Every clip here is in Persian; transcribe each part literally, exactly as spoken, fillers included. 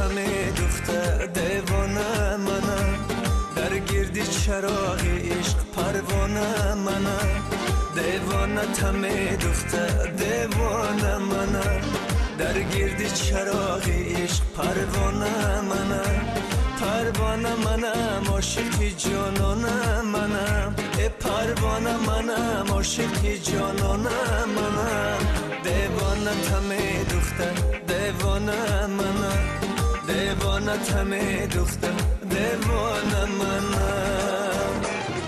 تمه دختر دیوانه منم، در گردی چراغ عشق پروانه منم. دیوانه تمه دختر دیوانه منم، در گردی چراغ عشق پروانه منم. پروانه منم عاشق جانانه منم، ای پروانه منم عاشق جانانه منم. دیوانه تمه دختر دیوانه منم، دیوانه تمه دختر دیوانه منم.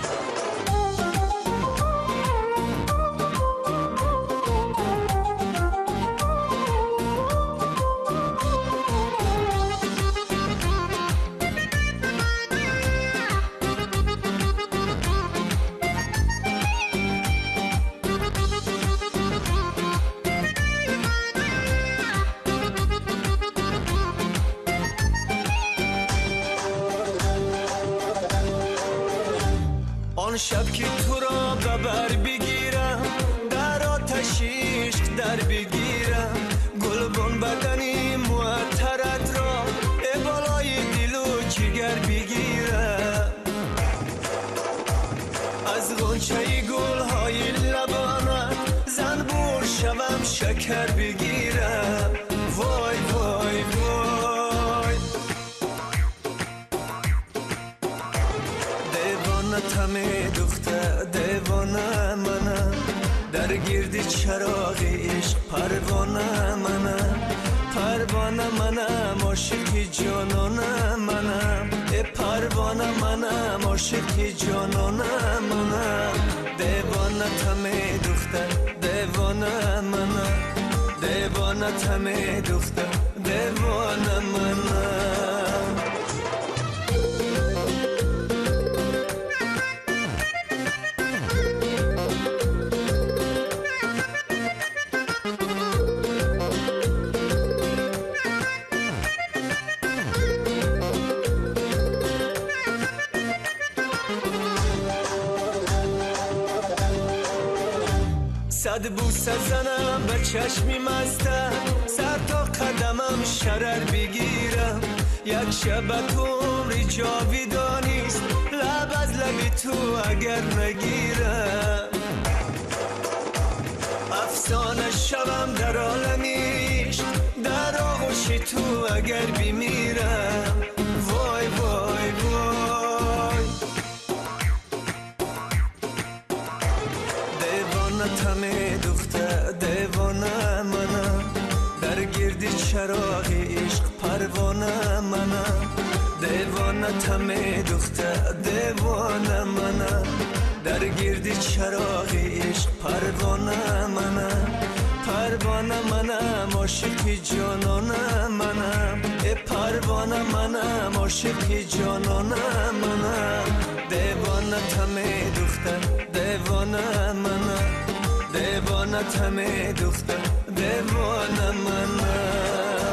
آن شب که تو را به بر بگیرم، در آتش عشق در بگیرم. گلبن بدنی معطرت را ای بالای دل و جگر بگیرم. از غنچه گلهای لبانت زنبور شوم شکر بگیرم. وای وای وای دیوانه تمه دختر دیوانه منم، در گرد چراغ عشق پروانه منم. پروانه منم عاشق جانانه منم، ای پروانه منم عاشق جانانه منم. دیوانه تمه دختر دیوانه منم، دیوانه تمه دختر دیوانه منم. صد بوسه زنم به چشمی مستم، سر تا قدمم شرر بگیرم. یک شب تو عمری جاویدانیست، لب از لب تو اگر نگیرم. افسانه شوم در عالم عشق، در آغوش تو اگر بمیرم. وای وای وای دیوانه تمه دختر دیوانه منم، در گرد چراغ عشق پروانه منم. دیوانه تمه دختر دیوانه منم، در گرد چراغ عشق پروانه منم. پروانه منم عاشق جانانه منم، ای پروانه منم عاشق جانانه منم. دیوانه تمه دختر دیوانه منم، دیوانه تمه دختر دیوانه منم.